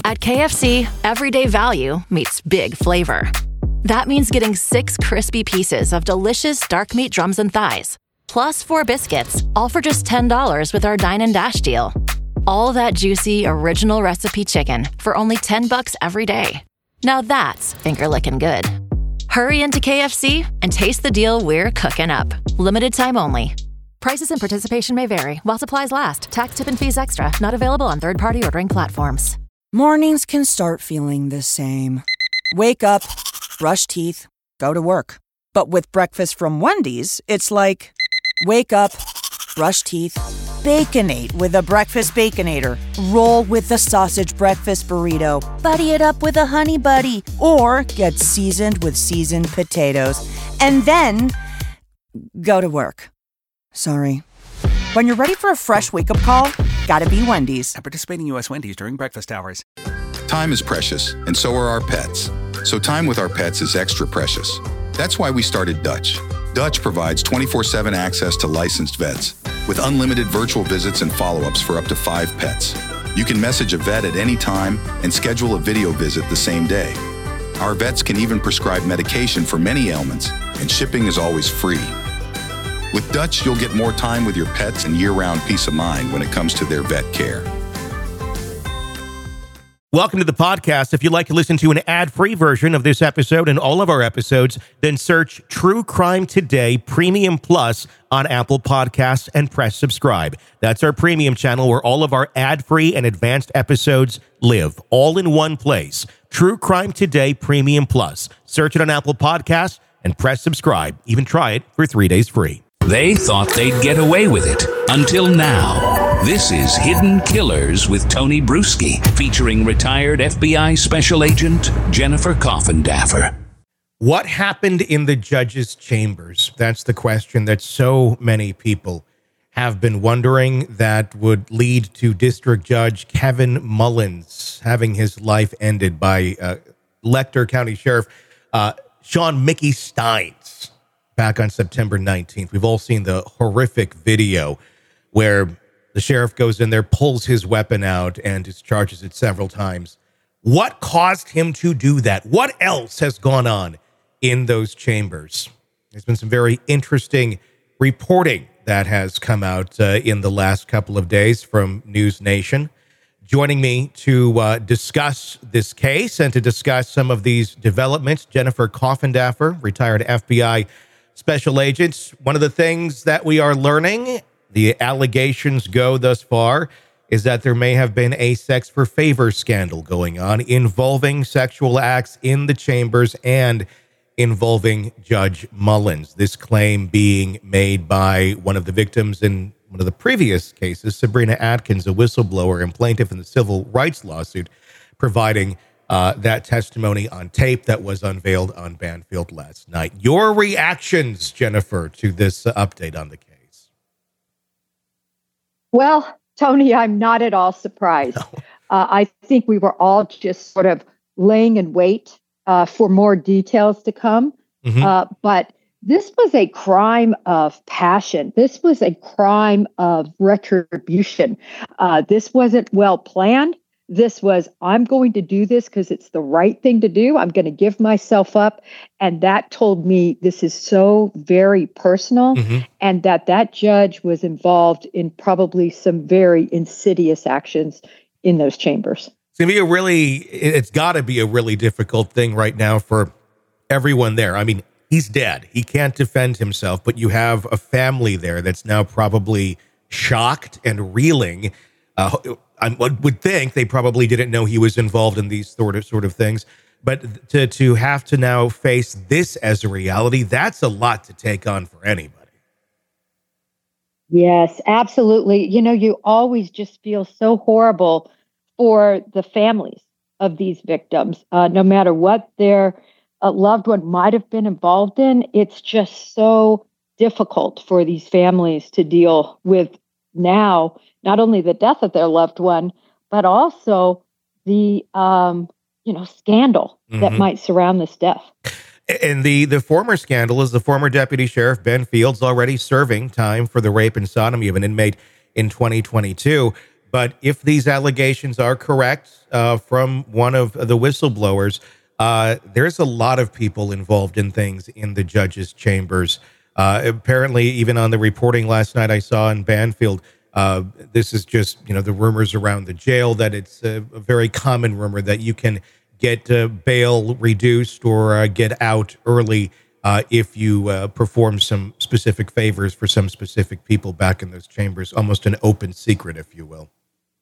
At KFC, everyday value meets big flavor. That means getting 6 crispy pieces of delicious dark meat drums and thighs, plus 4 biscuits, all for just $10 with our Dine and Dash deal. All that juicy, original recipe chicken for only $10 every day. Now that's finger-licking good. Hurry into KFC and taste the deal we're cooking up. Limited time only. Prices and participation may vary while supplies last. Tax, tip, and fees extra. Not available on third-party ordering platforms. Mornings can start feeling the same. Wake up, brush teeth, go to work. But with breakfast from Wendy's, it's like, wake up, brush teeth, Baconate with a breakfast Baconator. Roll with the sausage breakfast burrito. Buddy it up with a Honey Buddy. Or get seasoned with seasoned potatoes. And then go to work. Sorry. When you're ready for a fresh wake-up call, gotta be Wendy's. At participating U.S. Wendy's during breakfast hours. Time is precious, and so are our pets. So time with our pets is extra precious. That's why we started Dutch. Dutch provides 24/7 access to licensed vets with unlimited virtual visits and follow-ups for up to 5 pets. You can message a vet at any time and schedule a video visit the same day. Our vets can even prescribe medication for many ailments, and shipping is always free. With Dutch, you'll get more time with your pets and year-round peace of mind when it comes to their vet care. Welcome to the podcast. If you'd like to listen to an ad-free version of this episode and all of our episodes, then search True Crime Today Premium Plus on Apple Podcasts and press subscribe. That's our premium channel where all of our ad-free and advanced episodes live, all in one place. True Crime Today Premium Plus. Search it on Apple Podcasts and press subscribe. Even try it for 3 days free. They thought they'd get away with it until now. This is Hidden Killers with Tony Bruschi, featuring retired FBI Special Agent Jennifer Coffindaffer. What happened in the judge's chambers? That's the question that so many people have been wondering, that would lead to District Judge Kevin Mullins having his life ended by Lecter County Sheriff Sean Mickey Steins back on September 19th. We've all seen the horrific video where the sheriff goes in there, pulls his weapon out, and discharges it several times. What caused him to do that? What else has gone on in those chambers? There's been some very interesting reporting that has come out in the last couple of days from News Nation. Joining me to discuss this case and to discuss some of these developments, Jennifer Coffindaffer, retired FBI Special Agent. One of the things that we are learning, the allegations go thus far, is that there may have been a sex for favor scandal going on involving sexual acts in the chambers and involving Judge Mullins. This claim being made by one of the victims in one of the previous cases, Sabrina Atkins, a whistleblower and plaintiff in the civil rights lawsuit, providing that testimony on tape that was unveiled on Banfield last night. Your reactions, Jennifer, to this update on the case? Well, Tony, I'm not at all surprised. No. I think we were all just sort of laying in wait for more details to come. Mm-hmm. But this was a crime of passion. This was a crime of retribution. This wasn't well planned. This was, I'm going to do this because it's the right thing to do. I'm going to give myself up. And that told me this is so very personal, mm-hmm. and that judge was involved in probably some very insidious actions in those chambers. It's got to be a really difficult thing right now for everyone there. I mean, he's dead. He can't defend himself, but you have a family there that's now probably shocked and reeling. I would think they probably didn't know he was involved in these sort of things, but to have to now face this as a reality, that's a lot to take on for anybody. Yes, absolutely. You know, you always just feel so horrible for the families of these victims, no matter what their loved one might have been involved in. It's just so difficult for these families to deal with now. Not only the death of their loved one, but also the scandal mm-hmm. that might surround this death. And the former scandal is the former Deputy Sheriff Ben Fields already serving time for the rape and sodomy of an inmate in 2022. But if these allegations are correct from one of the whistleblowers, there's a lot of people involved in things in the judges' chambers. Apparently, even on the reporting last night I saw in Banfield, this is just, the rumors around the jail, that it's a very common rumor that you can get bail reduced or get out early if you perform some specific favors for some specific people back in those chambers. Almost an open secret, if you will.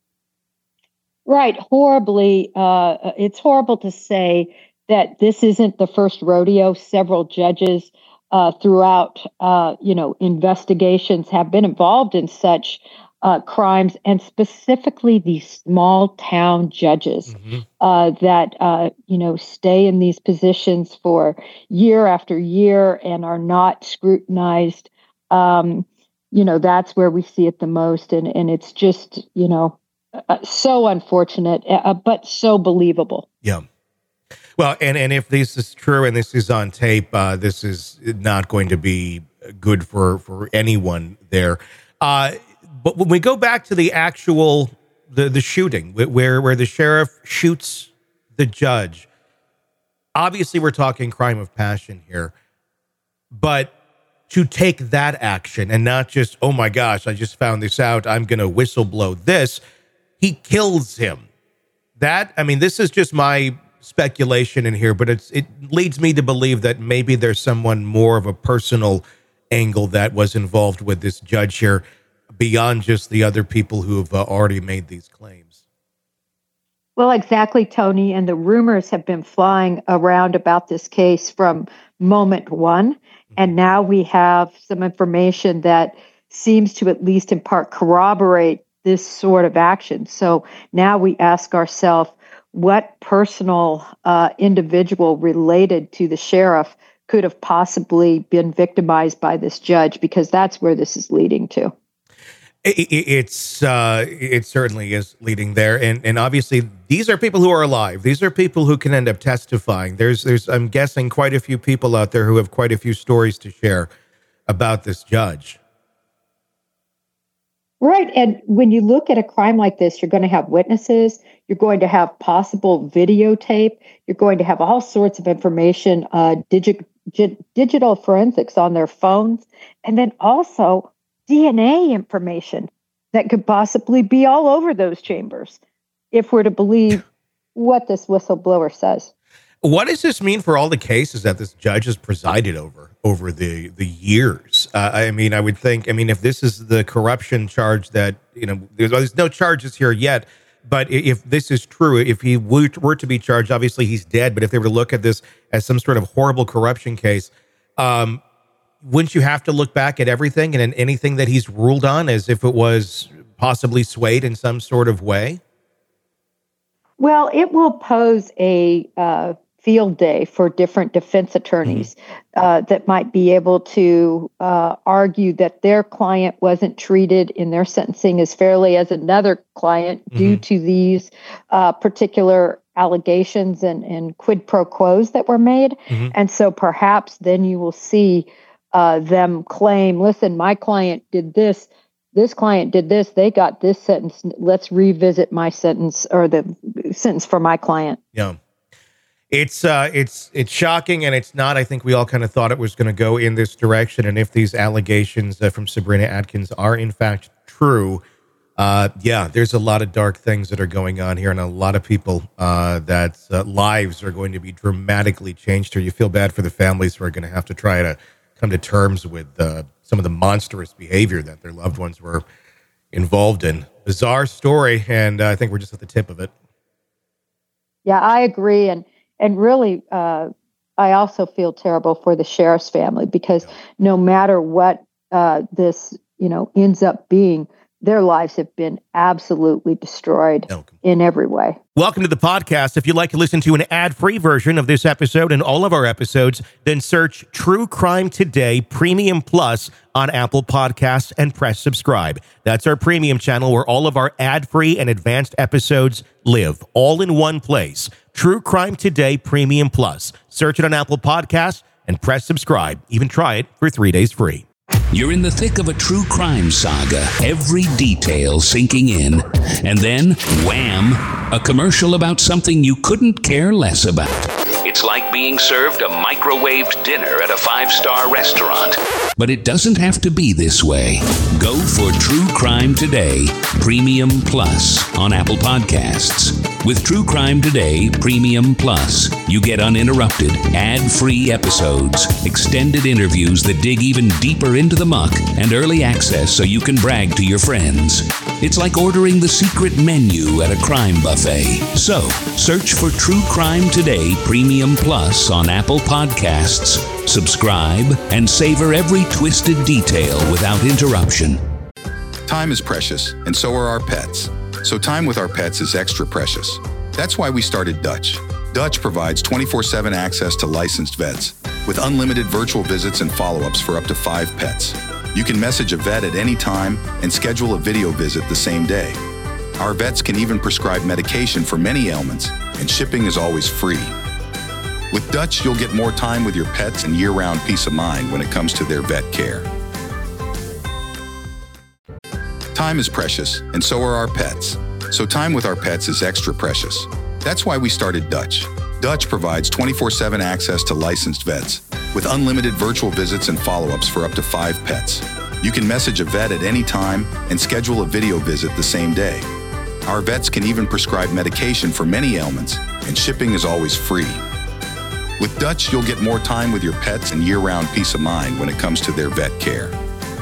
Right. Horribly. It's horrible to say that this isn't the first rodeo. Several judges throughout, investigations have been involved in such crimes, and specifically these small town judges that, stay in these positions for year after year and are not scrutinized. That's where we see it the most. And it's just, so unfortunate, but so believable. Yeah. Well, and if this is true and this is on tape, this is not going to be good for anyone there. But when we go back to the actual the shooting where the sheriff shoots the judge, obviously we're talking crime of passion here. But to take that action and not just, oh my gosh, I just found this out, I'm going to whistleblow this. He kills him. This is just my speculation in here, but it leads me to believe that maybe there's someone more of a personal angle that was involved with this judge here beyond just the other people who have already made these claims. Well, exactly, Tony. And the rumors have been flying around about this case from moment one. And now we have some information that seems to, at least in part, corroborate this sort of action. So now we ask ourselves, what personal individual related to the sheriff could have possibly been victimized by this judge? Because that's where this is leading to. It certainly is leading there. And obviously these are people who are alive. These are people who can end up testifying. There's I'm guessing quite a few people out there who have quite a few stories to share about this judge. Right. And when you look at a crime like this, you're going to have witnesses, you're going to have possible videotape, you're going to have all sorts of information, digital forensics on their phones, and then also DNA information that could possibly be all over those chambers, if we're to believe what this whistleblower says. What does this mean for all the cases that this judge has presided over the years? I would think, if this is the corruption charge that, there's no charges here yet, but if this is true, if he were to be charged, obviously he's dead, but if they were to look at this as some sort of horrible corruption case, wouldn't you have to look back at everything and anything that he's ruled on as if it was possibly swayed in some sort of way? Well, it will pose a field day for different defense attorneys that might be able to argue that their client wasn't treated in their sentencing as fairly as another client due to these particular allegations and quid pro quos that were made. And so perhaps then you will see them claim, listen, my client did this. This client did this. They got this sentence. Let's revisit my sentence, or the sentence for my client. Yeah. It's shocking, and it's not. I think we all kind of thought it was going to go in this direction. And if these allegations from Sabrina Atkins are in fact true, there's a lot of dark things that are going on here, and a lot of people that lives are going to be dramatically changed here. You feel bad for the families who are going to have to try to come to terms with some of the monstrous behavior that their loved ones were involved in. Bizarre story, and I think we're just at the tip of it. Yeah, I agree, and really, I also feel terrible for the sheriff's family, because no matter what this ends up being, their lives have been absolutely destroyed in every way. Welcome to the podcast. If you'd like to listen to an ad-free version of this episode and all of our episodes, then search True Crime Today Premium Plus on Apple Podcasts and press subscribe. That's our premium channel where all of our ad-free and advanced episodes live, all in one place. True Crime Today Premium Plus. Search it on Apple Podcasts and press subscribe. Even try it for 3 days free. You're in the thick of a true crime saga, every detail sinking in, and then, wham, a commercial about something you couldn't care less about. It's like being served a microwaved dinner at a 5-star restaurant. But it doesn't have to be this way. Go for True Crime Today Premium Plus on Apple Podcasts. With True Crime Today Premium Plus, you get uninterrupted, ad-free episodes, extended interviews that dig even deeper into the muck, and early access so you can brag to your friends. It's like ordering the secret menu at a crime buffet. So, search for True Crime Today Premium Plus on Apple Podcasts, subscribe, and savor every twisted detail without interruption. Time is precious, and so are our pets. So time with our pets is extra precious. That's why we started Dutch. Dutch provides 24/7 access to licensed vets, with unlimited virtual visits and follow-ups for up to 5 pets. You can message a vet at any time and schedule a video visit the same day. Our vets can even prescribe medication for many ailments, and shipping is always free. With Dutch, you'll get more time with your pets and year-round peace of mind when it comes to their vet care. Time is precious, and so are our pets. So time with our pets is extra precious. That's why we started Dutch. Dutch provides 24/7 access to licensed vets, with unlimited virtual visits and follow-ups for up to 5 pets. You can message a vet at any time and schedule a video visit the same day. Our vets can even prescribe medication for many ailments, and shipping is always free. With Dutch, you'll get more time with your pets and year-round peace of mind when it comes to their vet care.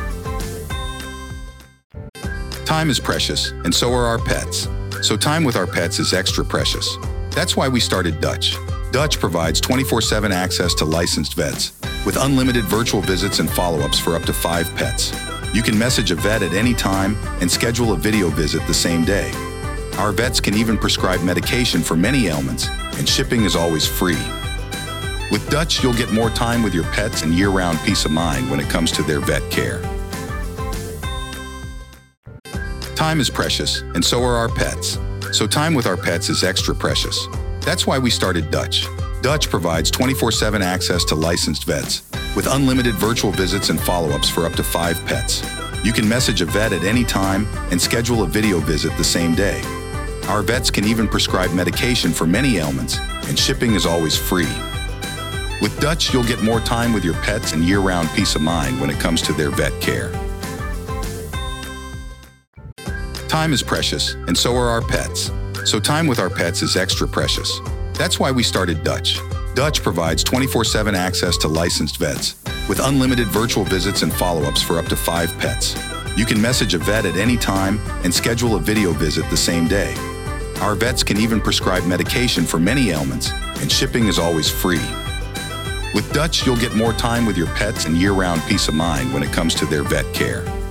Time is precious, and so are our pets. So time with our pets is extra precious. That's why we started Dutch. Dutch provides 24/7 access to licensed vets, with unlimited virtual visits and follow-ups for up to 5 pets. You can message a vet at any time and schedule a video visit the same day. Our vets can even prescribe medication for many ailments, and shipping is always free. With Dutch, you'll get more time with your pets and year-round peace of mind when it comes to their vet care. Time is precious, and so are our pets. So time with our pets is extra precious. That's why we started Dutch. Dutch provides 24/7 access to licensed vets, with unlimited virtual visits and follow-ups for up to 5 pets. You can message a vet at any time and schedule a video visit the same day. Our vets can even prescribe medication for many ailments, and shipping is always free. With Dutch, you'll get more time with your pets and year-round peace of mind when it comes to their vet care. Time is precious, and so are our pets. So time with our pets is extra precious. That's why we started Dutch. Dutch provides 24/7 access to licensed vets, with unlimited virtual visits and follow-ups for up to 5 pets. You can message a vet at any time and schedule a video visit the same day. Our vets can even prescribe medication for many ailments, and shipping is always free. With Dutch, you'll get more time with your pets and year-round peace of mind when it comes to their vet care.